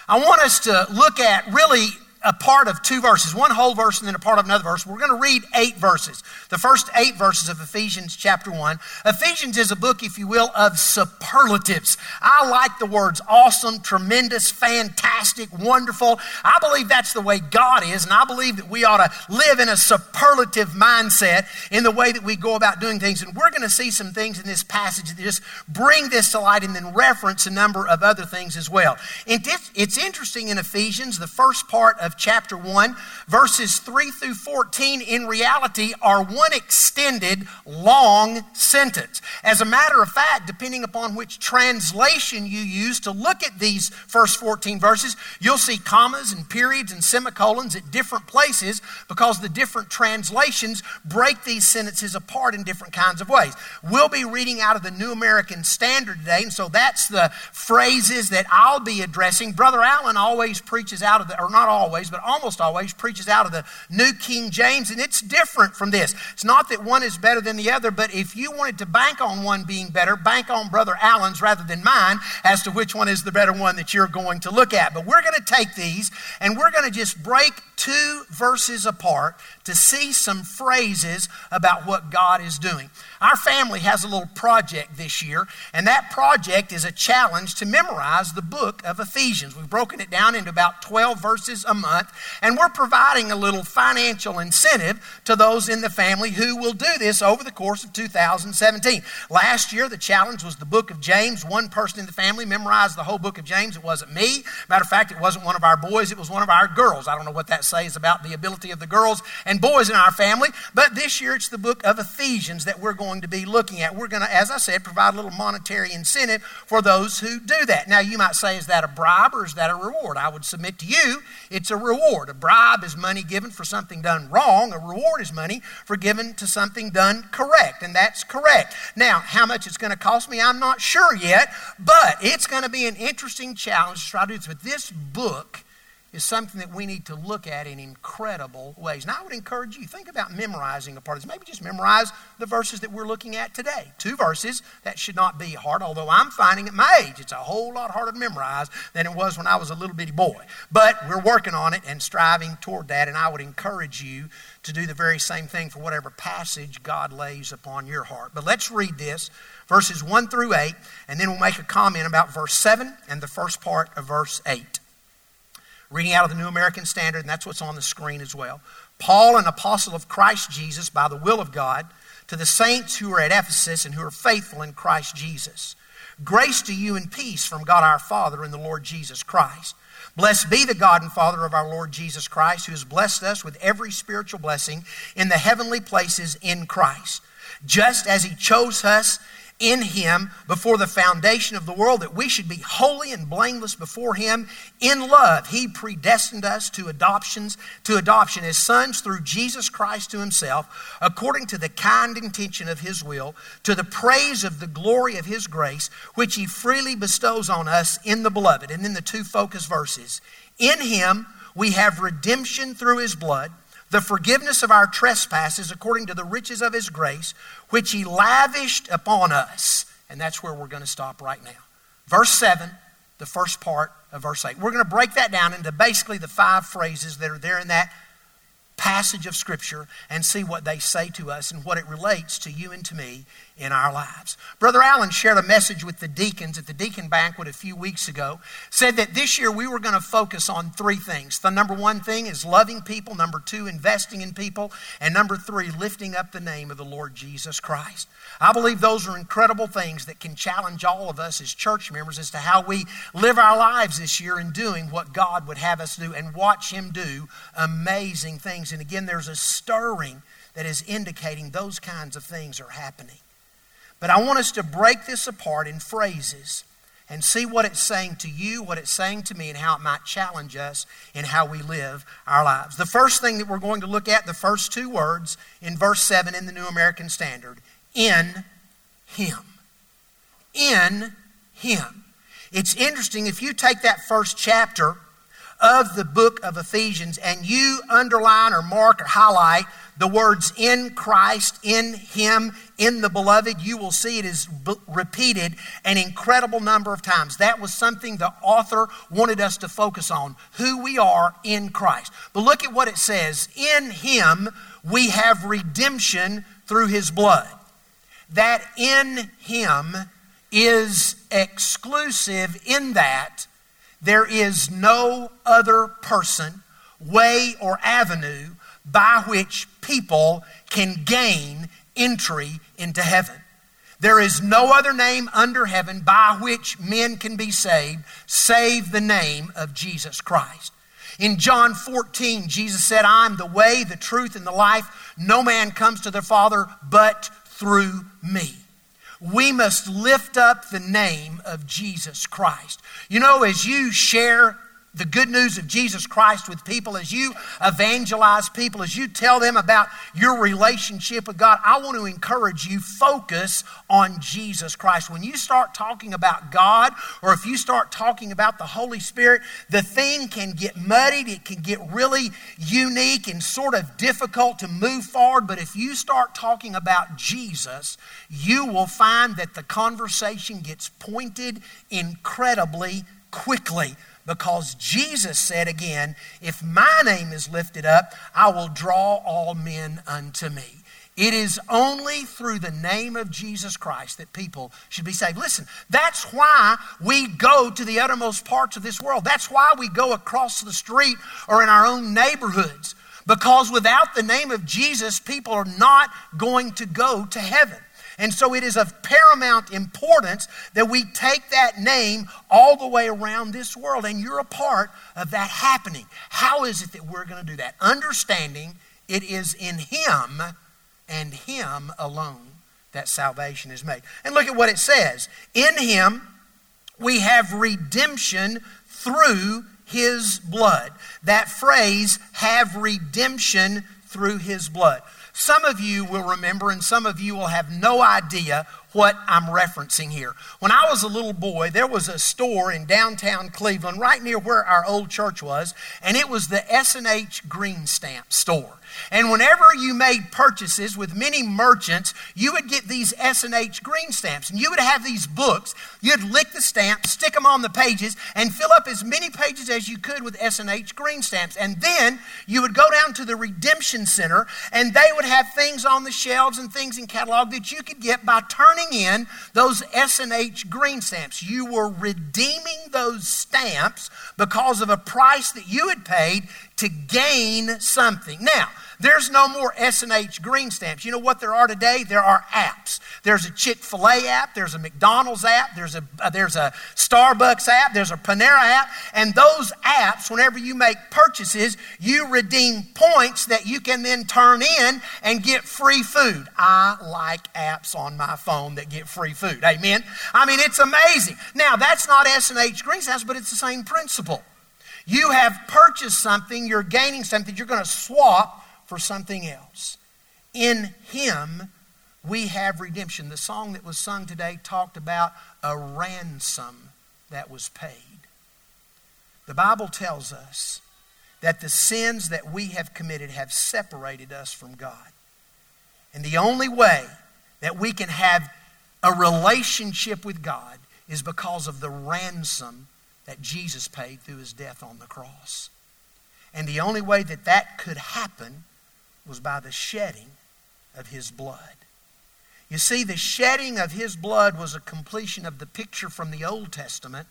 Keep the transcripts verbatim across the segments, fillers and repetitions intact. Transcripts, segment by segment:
I want us to look at really a part of two verses, one whole verse and then a part of another verse. We're going to read eight verses, the first eight verses of Ephesians chapter one. Ephesians is a book, if you will, of superlatives. I like the words awesome, tremendous, fantastic, wonderful. I believe that's the way God is, and I believe that we ought to live in a superlative mindset in the way that we go about doing things. And we're going to see some things in this passage that just bring this to light and then reference a number of other things as well. And it's interesting in Ephesians, the first part of chapter one, verses three through fourteen, in reality are one extended long sentence. As a matter of fact, depending upon which translation you use to look at these first fourteen verses, you'll see commas and periods and semicolons at different places because the different translations break these sentences apart in different kinds of ways. We'll be reading out of the New American Standard today, and so that's the phrases that I'll be addressing. Brother Allen always preaches out of the, or not always, but almost always preaches out of the New King James, and it's different from this. It's not that one is better than the other, but if you wanted to bank on one being better, bank on Brother Allen's rather than mine as to which one is the better one that you're going to look at. But we're going to take these and we're going to just break two verses apart to see some phrases about what God is doing. Our family has a little project this year, and that project is a challenge to memorize the book of Ephesians. We've broken it down into about twelve verses a month, and we're providing a little financial incentive to those in the family who will do this over the course of two thousand seventeen. Last year, the challenge was the book of James. One person in the family memorized the whole book of James. It wasn't me. Matter of fact, it wasn't one of our boys. It was one of our girls. I don't know what that says about the ability of the girls and boys in our family, but this year it's the book of Ephesians that we're going to be looking at. We're going to, as I said, provide a little monetary incentive for those who do that. Now, you might say, is that a bribe or is that a reward? I would submit to you, it's a reward. A bribe is money given for something done wrong. A reward is money for given to something done correct, and that's correct. Now, how much it's going to cost me, I'm not sure yet, but it's going to be an interesting challenge to try to do this. But this book is something that we need to look at in incredible ways. And I would encourage you, think about memorizing a part of this. Maybe just memorize the verses that we're looking at today. Two verses, that should not be hard, although I'm finding at my age it's a whole lot harder to memorize than it was when I was a little bitty boy. But we're working on it and striving toward that, and I would encourage you to do the very same thing for whatever passage God lays upon your heart. But let's read this, verses one through eight, and then we'll make a comment about verse seven and the first part of verse eight. Reading out of the New American Standard, and that's what's on the screen as well. Paul, an apostle of Christ Jesus, by the will of God, to the saints who are at Ephesus and who are faithful in Christ Jesus. Grace to you and peace from God our Father and the Lord Jesus Christ. Blessed be the God and Father of our Lord Jesus Christ, who has blessed us with every spiritual blessing in the heavenly places in Christ, just as he chose us in him before the foundation of the world, that we should be holy and blameless before him. In love, he predestined us to adoptions, to adoption as sons through Jesus Christ to himself, according to the kind intention of his will, to the praise of the glory of his grace, which he freely bestows on us in the beloved. And then the two focus verses. In him we have redemption through his blood, the forgiveness of our trespasses according to the riches of his grace, which he lavished upon us. And that's where we're going to stop right now. Verse seven, the first part of verse eight. We're going to break that down into basically the five phrases that are there in that passage of Scripture and see what they say to us and what it relates to you and to me in our lives. Brother Allen shared a message with the deacons at the deacon banquet a few weeks ago, said that this year we were going to focus on three things. The number one thing is loving people, number two, investing in people, and number three, lifting up the name of the Lord Jesus Christ. I believe those are incredible things that can challenge all of us as church members as to how we live our lives this year in doing what God would have us do and watch him do amazing things. And again, there's a stirring that is indicating those kinds of things are happening. But I want us to break this apart in phrases and see what it's saying to you, what it's saying to me, and how it might challenge us in how we live our lives. The first thing that we're going to look at, the first two words in verse seven in the New American Standard. In him. In him. It's interesting, if you take that first chapter of the book of Ephesians and you underline or mark or highlight the words in Christ, in Him, in the Beloved, you will see it is b- repeated an incredible number of times. That was something the author wanted us to focus on, who we are in Christ. But look at what it says. In Him we have redemption through His blood. That in Him is exclusive in that there is no other person, way, or avenue by which people can gain entry into heaven. There is no other name under heaven by which men can be saved, save the name of Jesus Christ. In John fourteen, Jesus said, I am the way, the truth, and the life. No man comes to the Father but through me. We must lift up the name of Jesus Christ. You know, as you share the good news of Jesus Christ with people, as you evangelize people, as you tell them about your relationship with God, I want to encourage you, focus on Jesus Christ. When you start talking about God, or if you start talking about the Holy Spirit, the thing can get muddied, it can get really unique and sort of difficult to move forward. But if you start talking about Jesus, you will find that the conversation gets pointed incredibly quickly. Because Jesus said again, if my name is lifted up, I will draw all men unto me. It is only through the name of Jesus Christ that people should be saved. Listen, that's why we go to the uttermost parts of this world. That's why we go across the street or in our own neighborhoods. Because without the name of Jesus, people are not going to go to heaven. And so it is of paramount importance that we take that name all the way around this world. And you're a part of that happening. How is it that we're going to do that? Understanding it is in Him and Him alone that salvation is made. And look at what it says. In Him we have redemption through His blood. That phrase, have redemption through His blood. Some of you will remember, and some of you will have no idea what I'm referencing here. When I was a little boy, there was a store in downtown Cleveland, right near where our old church was, and it was the S and H Green Stamp store. And whenever you made purchases with many merchants, you would get these S and H green stamps. And you would have these books. You'd lick the stamp, stick them on the pages, and fill up as many pages as you could with S and H green stamps. And then you would go down to the Redemption Center, and they would have things on the shelves and things in catalog that you could get by turning in those S and H green stamps. You were redeeming those stamps because of a price that you had paid to gain something. Now, there's no more S and H green stamps. You know what there are today? There are apps. There's a Chick-fil-A app. There's a McDonald's app. There's a, uh, there's a Starbucks app. There's a Panera app. And those apps, whenever you make purchases, you redeem points that you can then turn in and get free food. I like apps on my phone that get free food. Amen? I mean, it's amazing. Now, that's not S and H green stamps, but it's the same principle. You have purchased something, you're gaining something, you're going to swap for something else. In Him, we have redemption. The song that was sung today talked about a ransom that was paid. The Bible tells us that the sins that we have committed have separated us from God. And the only way that we can have a relationship with God is because of the ransom that Jesus paid through His death on the cross. And the only way that that could happen was by the shedding of His blood. You see, the shedding of His blood was a completion of the picture from the Old Testament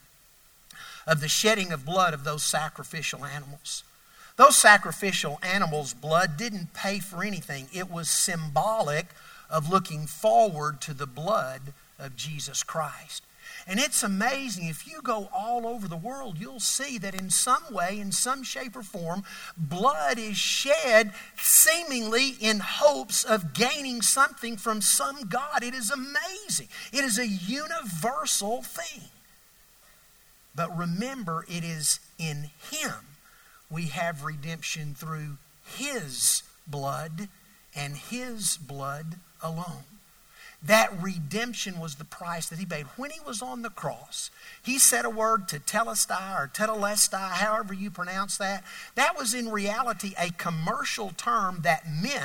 of the shedding of blood of those sacrificial animals. Those sacrificial animals' blood didn't pay for anything. It was symbolic of looking forward to the blood of Jesus Christ. And it's amazing, if you go all over the world, you'll see that in some way, in some shape or form, blood is shed seemingly in hopes of gaining something from some God. It is amazing. It is a universal thing. But remember, it is in Him we have redemption through His blood and His blood alone. That redemption was the price that He paid. When He was on the cross, He said a word, tetelestai or tetelestai, however you pronounce that. That was in reality a commercial term that meant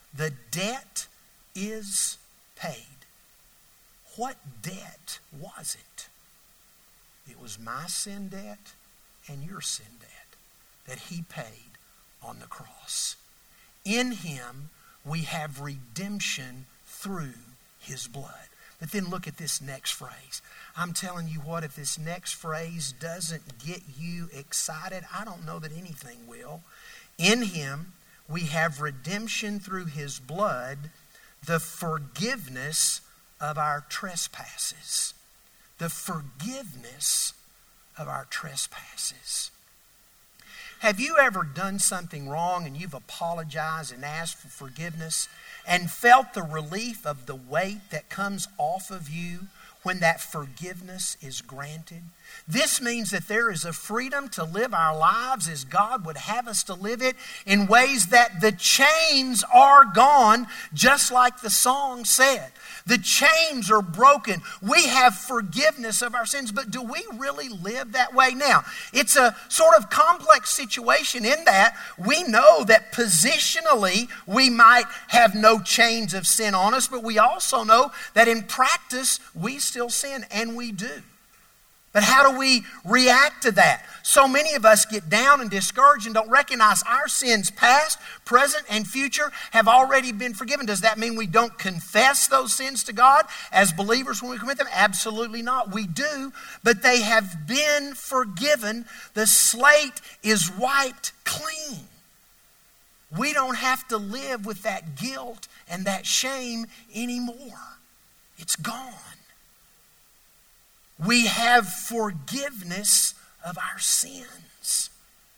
The debt is paid. What debt was it? It was my sin debt and your sin debt that he paid on the cross. In him we have redemption through his blood. But then look at this next phrase. I'm telling you what, if this next phrase doesn't get you excited, I don't know that anything will. In him we have redemption through his blood, the forgiveness of our trespasses. The forgiveness of our trespasses. Have you ever done something wrong and you've apologized and asked for forgiveness and felt the relief of the weight that comes off of you when that forgiveness is granted? This means that there is a freedom to live our lives as God would have us to live it, in ways that the chains are gone, just like the song said. The chains are broken. We have forgiveness of our sins, but do we really live that way? Now, it's a sort of complex situation in that we know that positionally we might have no chains of sin on us, but we also know that in practice we still sin, and we do. But how do we react to that? So many of us get down and discouraged and don't recognize our sins, past, present, and future, have already been forgiven. Does that mean we don't confess those sins to God as believers when we commit them? Absolutely not. We do, but they have been forgiven. The slate is wiped clean. We don't have to live with that guilt and that shame anymore. It's gone. We have forgiveness of our sins.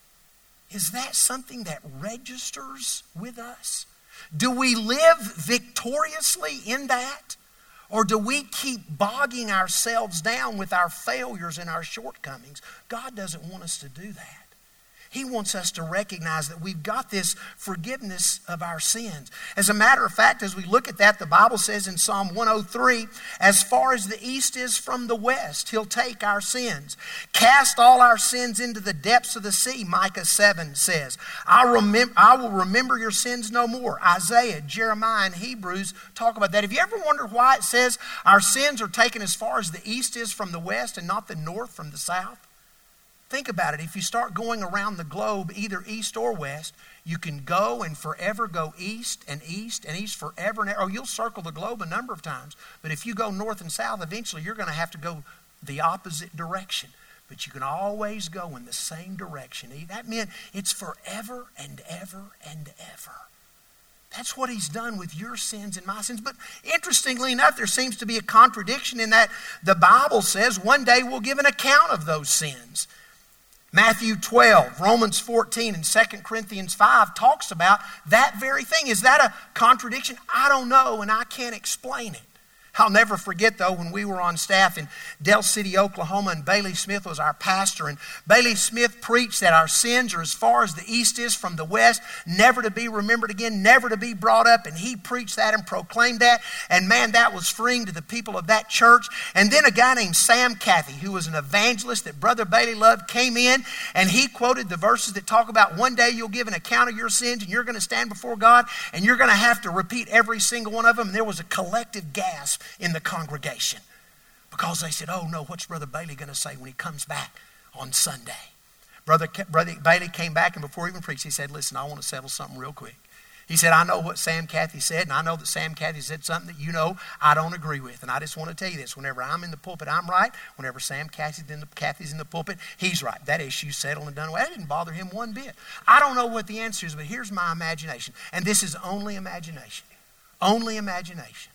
Is that something that registers with us? Do we live victoriously in that? Or do we keep bogging ourselves down with our failures and our shortcomings? God doesn't want us to do that. He wants us to recognize that we've got this forgiveness of our sins. As a matter of fact, as we look at that, the Bible says in Psalm one oh three, as far as the east is from the west, he'll take our sins. Cast all our sins into the depths of the sea, Micah seven says. I, remem- I will remember your sins no more. Isaiah, Jeremiah, and Hebrews talk about that. Have you ever wondered why it says our sins are taken as far as the east is from the west and not the north from the south? Think about it. If you start going around the globe, either east or west, you can go and forever go east and east and east forever and ever. Oh, you'll circle the globe a number of times. But if you go north and south, eventually you're going to have to go the opposite direction. But you can always go in the same direction. That meant it's forever and ever and ever. That's what he's done with your sins and my sins. But interestingly enough, there seems to be a contradiction in that the Bible says one day we'll give an account of those sins. Matthew twelve, Romans fourteen, and Second Corinthians five talks about that very thing. Is that a contradiction? I don't know, and I can't explain it. I'll never forget, though, when we were on staff in Del City, Oklahoma, and Bailey Smith was our pastor. And Bailey Smith preached that our sins are as far as the east is from the west, never to be remembered again, never to be brought up. And he preached that and proclaimed that. And man, that was freeing to the people of that church. And then a guy named Sam Cathy, who was an evangelist that Brother Bailey loved, came in and he quoted the verses that talk about one day you'll give an account of your sins and you're going to stand before God and you're going to have to repeat every single one of them. And there was a collective gasp in the congregation because they said, oh no, what's Brother Bailey going to say when he comes back on Sunday? Brother, Brother Bailey came back, and before he even preached, he said, listen, I want to settle something real quick. He said, I know what Sam Cathy said, and I know that Sam Cathy said something that you know I don't agree with. And I just want to tell you this. Whenever I'm in the pulpit, I'm right. Whenever Sam Cathy's in the, Cathy's in the pulpit, he's right. That issue's settled and done away. That didn't bother him one bit. I don't know what the answer is, but here's my imagination. And this is only imagination. Only imagination.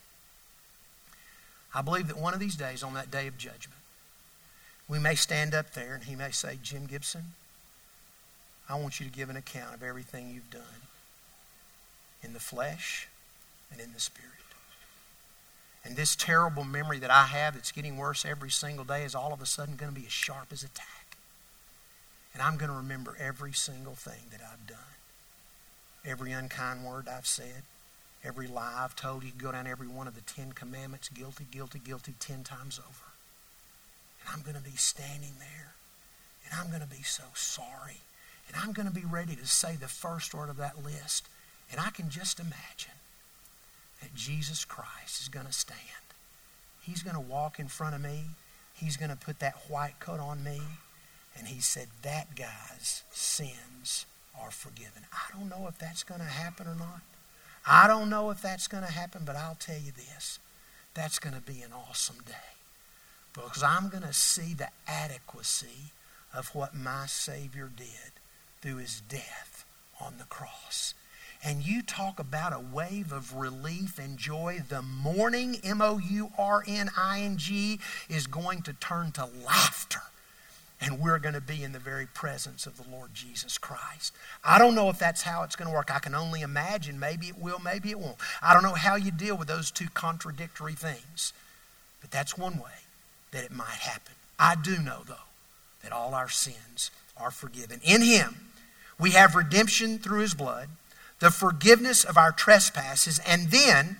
I believe that one of these days, on that day of judgment, we may stand up there and he may say, Jim Gibson, I want you to give an account of everything you've done in the flesh and in the spirit. And this terrible memory that I have that's getting worse every single day is all of a sudden going to be as sharp as a tack. And I'm going to remember every single thing that I've done. Every unkind word I've said. Every lie I've told. You can go down every one of the Ten Commandments. Guilty, guilty, guilty, ten times over. And I'm going to be standing there. And I'm going to be so sorry. And I'm going to be ready to say the first word of that list. And I can just imagine that Jesus Christ is going to stand. He's going to walk in front of me. He's going to put that white coat on me. And he said, that guy's sins are forgiven. I don't know if that's going to happen or not. I don't know if that's going to happen, but I'll tell you this. That's going to be an awesome day. Because I'm going to see the adequacy of what my Savior did through his death on the cross. And you talk about a wave of relief and joy. The mourning, M O U R N I N G, is going to turn to laughter. And we're going to be in the very presence of the Lord Jesus Christ. I don't know if that's how it's going to work. I can only imagine. Maybe it will, maybe it won't. I don't know how you deal with those two contradictory things. But that's one way that it might happen. I do know, though, that all our sins are forgiven. In him, we have redemption through his blood, the forgiveness of our trespasses, and then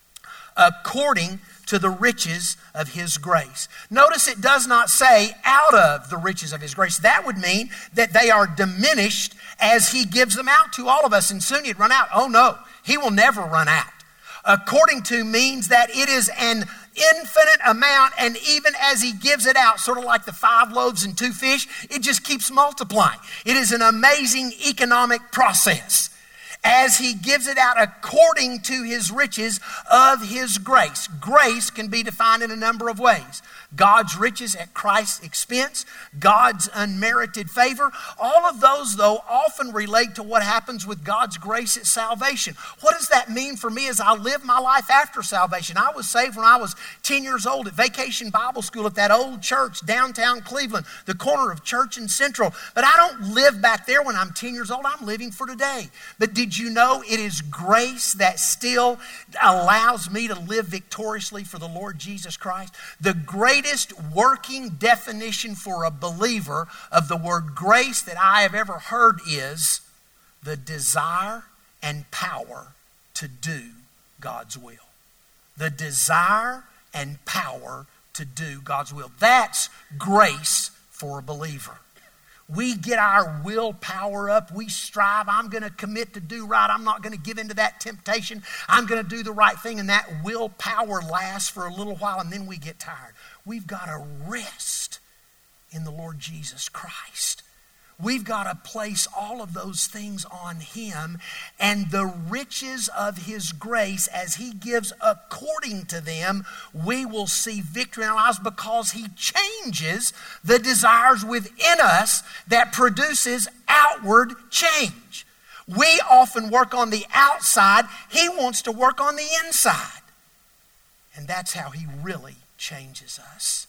according to the riches of his grace. Notice it does not say out of the riches of his grace. That would mean that they are diminished as he gives them out to all of us, and soon he'd run out. Oh no, he will never run out. According to means that it is an infinite amount, and even as he gives it out, sort of like the five loaves and two fish, it just keeps multiplying. It is an amazing economic process. As he gives it out according to his riches of his grace. Grace can be defined in a number of ways. God's riches at Christ's expense, God's unmerited favor. All of those, though, often relate to what happens with God's grace at salvation. What does that mean for me as I live my life after salvation? I was saved when I was ten years old at Vacation Bible School at that old church downtown Cleveland, the corner of Church and Central. But I don't live back there when I'm ten years old. I'm living for today. But did you know it is grace that still allows me to live victoriously for the Lord Jesus Christ? The greatest working definition for a believer of the word grace that I have ever heard is the desire and power to do God's will. The desire and power to do God's will. That's grace for a believer. We get our willpower up. We strive. I'm going to commit to do right. I'm not going to give into that temptation. I'm going to do the right thing. And that willpower lasts for a little while, and then we get tired. We've got to rest in the Lord Jesus Christ. We've got to place all of those things on him, and the riches of his grace as he gives according to them, we will see victory in our lives because he changes the desires within us that produces outward change. We often work on the outside. He wants to work on the inside. And that's how he really changes us.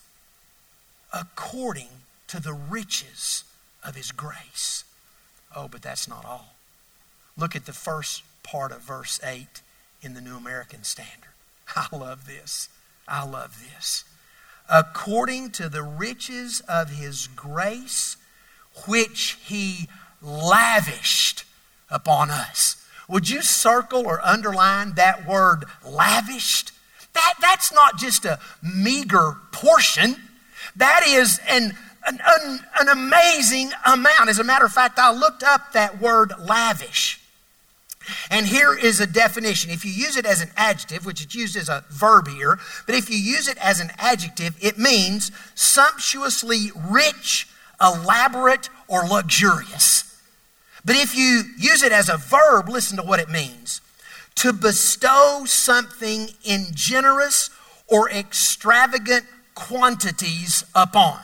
According to the riches of his grace. Oh, but that's not all. Look at the first part of verse eight in the New American Standard. I love this. I love this. According to the riches of his grace, which he lavished upon us. Would you circle or underline that word lavished? That, that's not just a meager portion. That is an An, an, an amazing amount. As a matter of fact, I looked up that word lavish. And here is a definition. If you use it as an adjective, which it's used as a verb here, but if you use it as an adjective, it means sumptuously rich, elaborate, or luxurious. But if you use it as a verb, listen to what it means. To bestow something in generous or extravagant quantities upon.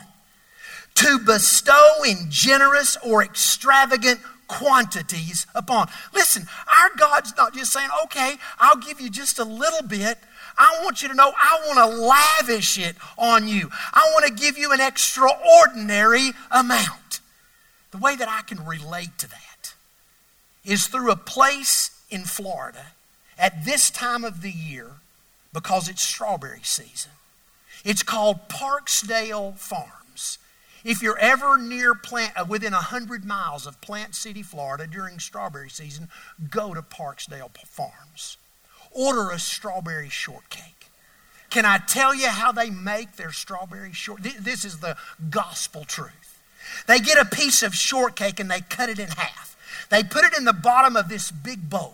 To bestow in generous or extravagant quantities upon. Listen, our God's not just saying, okay, I'll give you just a little bit. I want you to know I want to lavish it on you. I want to give you an extraordinary amount. The way that I can relate to that is through a place in Florida at this time of the year because it's strawberry season. It's called Parksdale Farms. If you're ever near Plant, uh, within one hundred miles of Plant City, Florida during strawberry season, go to Parksdale Farms. Order a strawberry shortcake. Can I tell you how they make their strawberry shortcake? This is the gospel truth. They get a piece of shortcake and they cut it in half. They put it in the bottom of this big bowl.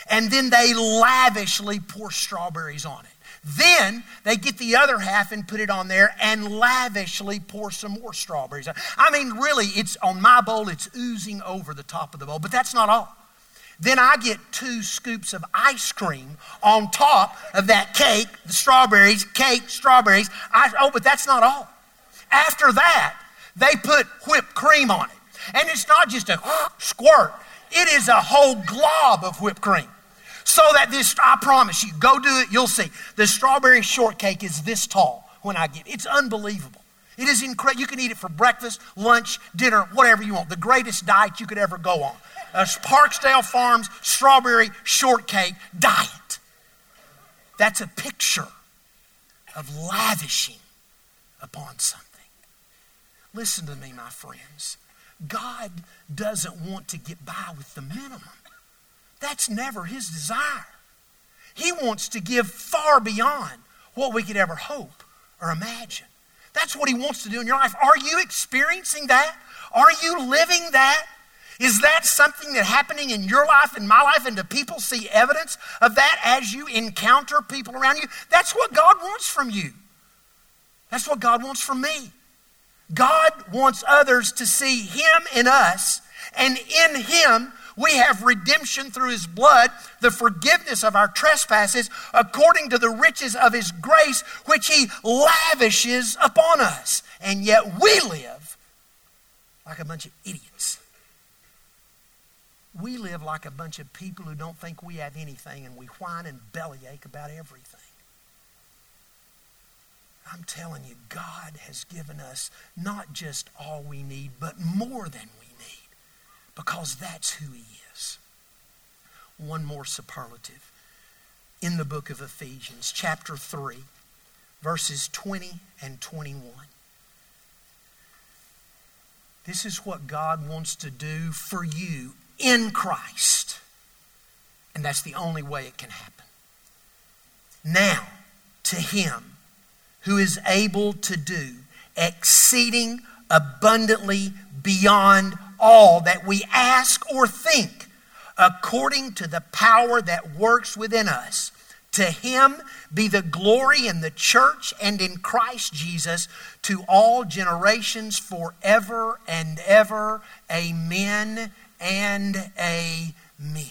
And then they lavishly pour strawberries on it. Then they get the other half and put it on there and lavishly pour some more strawberries. I mean, really, it's on my bowl, it's oozing over the top of the bowl. But that's not all. Then I get two scoops of ice cream on top of that cake, the strawberries, cake, strawberries. I, oh, but that's not all. After that, they put whipped cream on it. And it's not just a squirt. It is a whole glob of whipped cream. So that this, I promise you, go do it, you'll see. The strawberry shortcake is this tall when I get it. It's unbelievable. It is incredible. You can eat it for breakfast, lunch, dinner, whatever you want. The greatest diet you could ever go on. A Parksdale Farms strawberry shortcake diet. That's a picture of lavishing upon something. Listen to me, my friends. God doesn't want to get by with the minimum. That's never his desire. He wants to give far beyond what we could ever hope or imagine. That's what he wants to do in your life. Are you experiencing that? Are you living that? Is that something that's happening in your life, in my life, and do people see evidence of that as you encounter people around you? That's what God wants from you. That's what God wants from me. God wants others to see him in us, and in him we have redemption through his blood, the forgiveness of our trespasses, according to the riches of his grace, which he lavishes upon us. And yet we live like a bunch of idiots. We live like a bunch of people who don't think we have anything, and we whine and bellyache about everything. I'm telling you, God has given us not just all we need, but more than we need. Because that's who he is. One more superlative. In the book of Ephesians, chapter three, verses twenty and twenty-one. This is what God wants to do for you in Christ. And that's the only way it can happen. Now, to him who is able to do exceeding abundantly beyond all that we ask or think, according to the power that works within us. To him be the glory in the church and in Christ Jesus to all generations forever and ever. Amen and amen.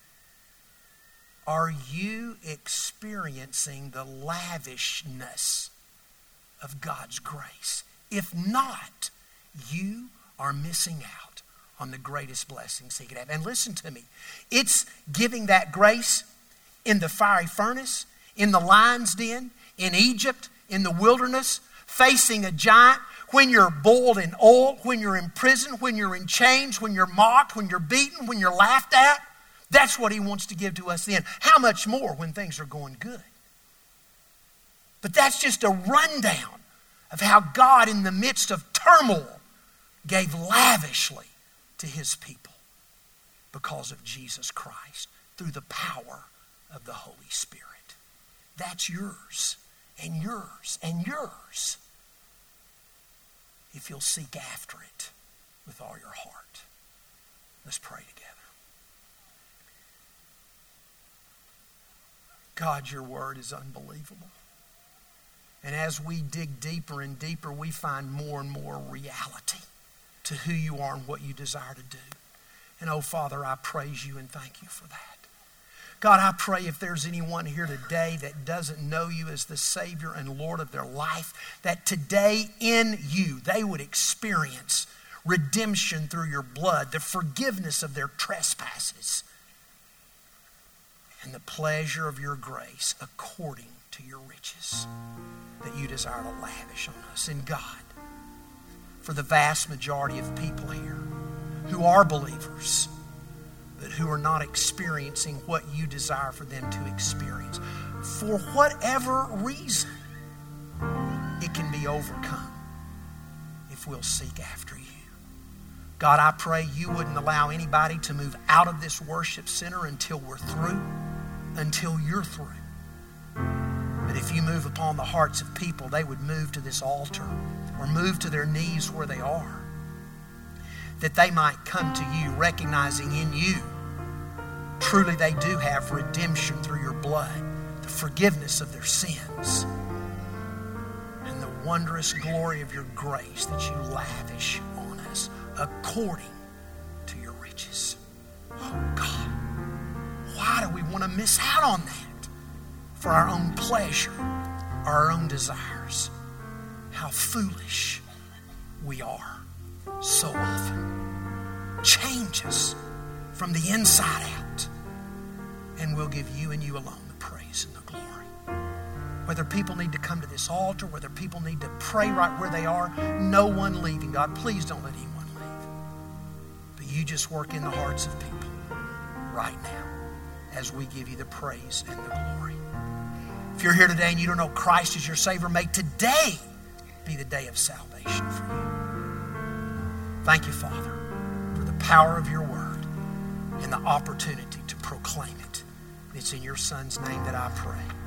Are you experiencing the lavishness of God's grace? If not, you are missing out on the greatest blessings he could have. And listen to me. It's giving that grace in the fiery furnace, in the lion's den, in Egypt, in the wilderness, facing a giant, when you're boiled in oil, when you're in prison, when you're in chains, when you're mocked, when you're beaten, when you're laughed at. That's what he wants to give to us then. How much more when things are going good? But that's just a rundown of how God, in the midst of turmoil, gave lavishly to his people because of Jesus Christ through the power of the Holy Spirit. That's yours and yours and yours if you'll seek after it with all your heart. Let's pray together. God, your word is unbelievable. And as we dig deeper and deeper, we find more and more reality to who you are and what you desire to do. And oh, Father, I praise you and thank you for that. God, I pray if there's anyone here today that doesn't know you as the Savior and Lord of their life, that today in you they would experience redemption through your blood, the forgiveness of their trespasses, and the pleasure of your grace according to your riches that you desire to lavish on us. And God, for the vast majority of people here who are believers, but who are not experiencing what you desire for them to experience, for whatever reason, it can be overcome if we'll seek after you. God, I pray you wouldn't allow anybody to move out of this worship center until we're through, until you're through. But if you move upon the hearts of people, they would move to this altar or move to their knees where they are, that they might come to you recognizing in you truly they do have redemption through your blood, the forgiveness of their sins, and the wondrous glory of your grace that you lavish on us according to your riches. Oh God, why do we want to miss out on that for our own pleasure or our own desires? How foolish we are so often. Change us from the inside out, and we'll give you and you alone the praise and the glory. Whether people need to come to this altar, whether people need to pray right where they are, no one leaving. God, please don't let anyone leave. But you just work in the hearts of people right now as we give you the praise and the glory. If you're here today and you don't know Christ as your Savior, may today be the day of salvation for you. Thank you, Father, for the power of your word and the opportunity to proclaim it. It's in your Son's name that I pray.